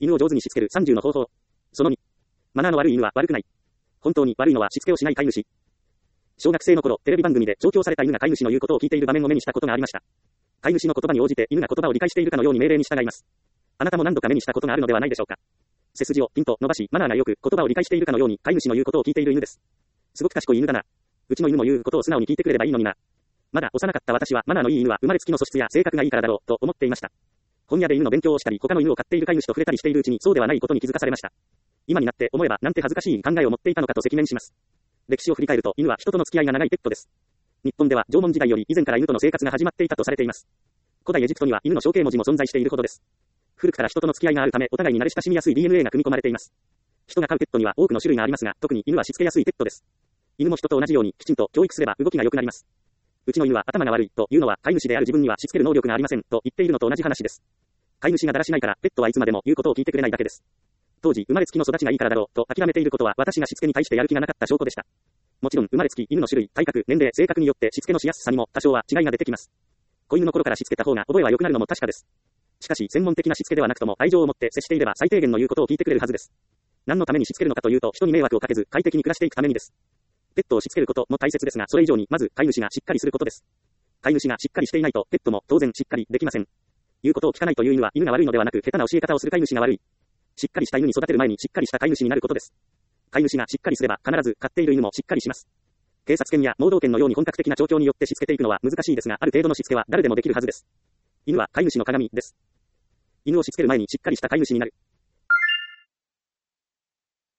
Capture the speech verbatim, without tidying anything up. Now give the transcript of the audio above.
犬を上手にしつけるさんじゅうの方法。そのに。マナーの悪い犬は悪くない。本当に悪いのはしつけをしない飼い主。小学生の頃、テレビ番組で調教された犬が飼い主の言うことを聞いている場面を目にしたことがありました。飼い主の言葉に応じて犬が言葉を理解しているかのように命令に従います。あなたも何度か目にしたことがあるのではないでしょうか。背筋をピンと伸ばし、マナーがよく言葉を理解しているかのように飼い主の言うことを聞いている犬です。すごく賢い犬だな。うちの犬も言うことを素直に聞いてくれればいいのにな。まだ幼かった私はマナーのいい犬は生まれつきの素質や性格がいいからだろうと思っていました。本屋で犬の勉強をしたり、他の犬を飼っている飼い主と触れたりしているうちにそうではないことに気づかされました。今になって思えばなんて恥ずかしい考えを持っていたのかと赤面します。歴史を振り返ると犬は人との付き合いが長いペットです。日本では縄文時代より以前から犬との生活が始まっていたとされています。古代エジプトには犬の象形文字も存在しているほどです。古くから人との付き合いがあるためお互いに慣れ親しみやすい ディーエヌエー が組み込まれています。人が飼うペットには多くの種類がありますが、特に犬はしつけやすいペットです。犬も人と同じようにきちんと教育すれば動きが良くなります。うちの犬は頭が悪いというのは飼い主である自分にはしつける能力がありませんと言っているのと同じ話です。飼い主がだらしないからペットはいつまでも言うことを聞いてくれないだけです。当時生まれつきの育ちがいいからだろうと諦めていることは私がしつけに対してやる気がなかった証拠でした。もちろん生まれつき犬の種類、体格、年齢、性格によってしつけのしやすさにも多少は違いが出てきます。子犬の頃からしつけた方が覚えは良くなるのも確かです。しかし専門的なしつけではなくとも愛情を持って接していれば最低限の言うことを聞いてくれるはずです。何のためにしつけるのかというと人に迷惑をかけず快適に暮らしていくためにです。ペットをしつけることも大切ですが、それ以上にまず飼い主がしっかりすることです。飼い主がしっかりしていないとペットも当然しっかりできません。言うことを聞かないという犬は犬が悪いのではなく下手な教え方をする飼い主が悪い。しっかりした犬に育てる前にしっかりした飼い主になることです。飼い主がしっかりすれば必ず飼っている犬もしっかりします。警察犬や盲導犬のように本格的な調教によってしつけていくのは難しいですが、ある程度のしつけは誰でもできるはずです。犬は飼い主の鏡です。犬をしつける前にしっかりした飼い主になる。